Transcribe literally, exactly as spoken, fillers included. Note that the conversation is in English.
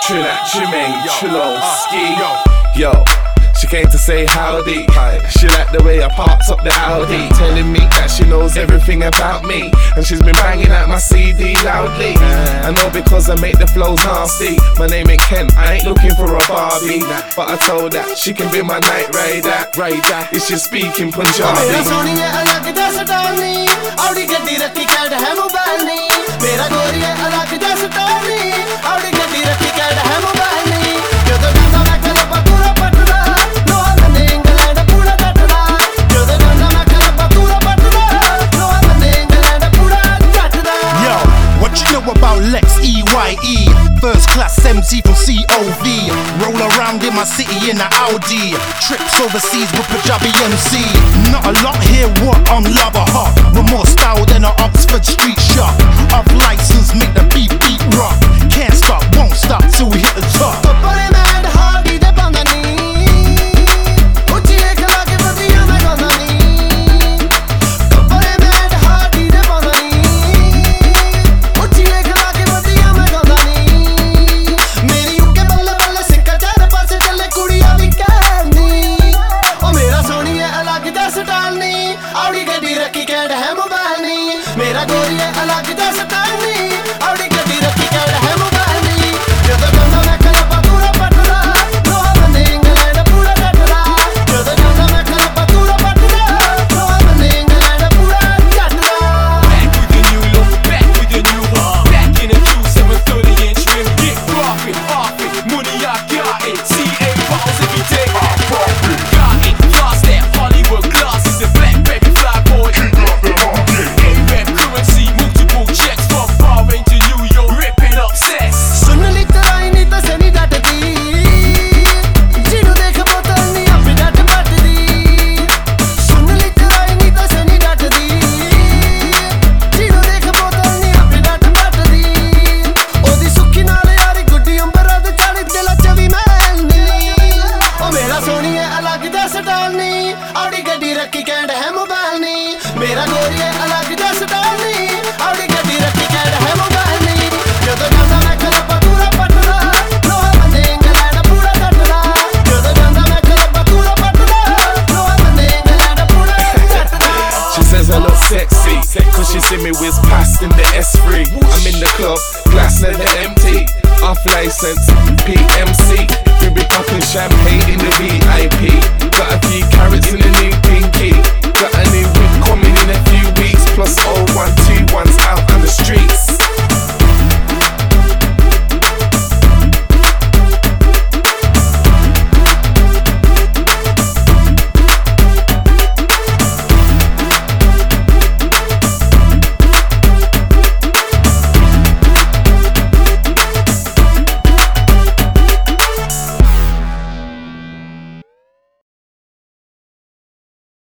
Trinidad, Jermaine, Chilo, Ski. Yo, she came to say howdy. She liked the way I parked up the Audi, telling me that she knows everything about me, and she's been banging out my C D loudly. I know because I make the flows nasty. My name ain't Ken, I ain't looking for a Barbie, but I told her she can be my night rider. Rider, is she speaking Punjabi? मेरा सोनी है अलग जैसा टानी, औड़ी गड्डी रखी CAD है mobile नी. मेरा गोरी है अलग जैसा टानी, औड़ी गड्डी रखी कैड है मोबाइल नी. जो तो गाना मैं कलपा पूरा पटना, लोहा बंदे इंग्लैंड पूरा डटना. जो तो गाना मैं कलपा पूरा पटना, लोहा बंदे इंग्लैंड पूरा डटना. Yo, what you know about Lex E Y E? First class M C from C O V. Roll around in my city in a Audi. Trips overseas with Punjabi M C. Not a lot here, what on lava hot. We're more style than an Oxford street shop. Off license, make the beat beat rock. Can't stop, won't stop till we hit the top. But man, hardy the bandani. Uchi ek lage vadiya mein gondani. But man, hardy the bandani. Uchi ek lage vadiya mein gondani. Meri uke balle balle sikka char paase challe kudiyan vi कहनी. O mera soni hai alag jaisa talni, audi gaddi rakhi कैड है mobile नी. मेरा गोरी है अलग जैसा टानी, औड़ी गड्डी रखी कैड है मोबाइल नी. जो तो गाना मैं कलपा पूरा पटना, लोहा बंदे इंग्लैंड पूरा डटना. जो तो गाना मैं कलपा पूरा पटना, लोहा बंदे इंग्लैंड पूरा डटना. Back with the new look, back with the new one. Back in the Q seven thirty inch rim. Get profit, off it, money I got it. C A bottles every day. I profit. Got it, fast that Hollywood glasses. The black baby fly boy. A-rap currency, multiple checks from Bahrain to New York. Ripping up sets. सुन ली तराई नी तो से नी डटदी, जिनु देख बोतल नी अपनी डट पटदी. सुन ली तराई नी तो से नी डटदी, जिनु देख बोतल नी अपनी डट पटदी. ओदी सुखी नाल यारी गुड्डी अंबरा दे चढ़ी दिला चवी महल नी. ओ मेरा सोनी है अलग जैसा टालनी, औड़ी गड्डी रखी कैड है मोबाइल नी. मेरा गोरी है अलग जैसा टालनी, औड़ी गड्डी रखी कैड है मोबाइल नी. जो तो गाना मैं कलपा पूरा पटना, लोहा बंदे इंग्लैंड पूरा डटना. जो तो गाना मैं कलपा पूरा पटना, लोहा बंदे इंग्लैंड पूरा डटना. She says I look sexy, cause she see me whiz past in the S three. I'm in the club, glass never empty. Off license, P M C. We be popping champagne in the V I P. Got a few carrots in the new pinky. Got a new whip coming in a few weeks. Plus oh one two ones out on the streets.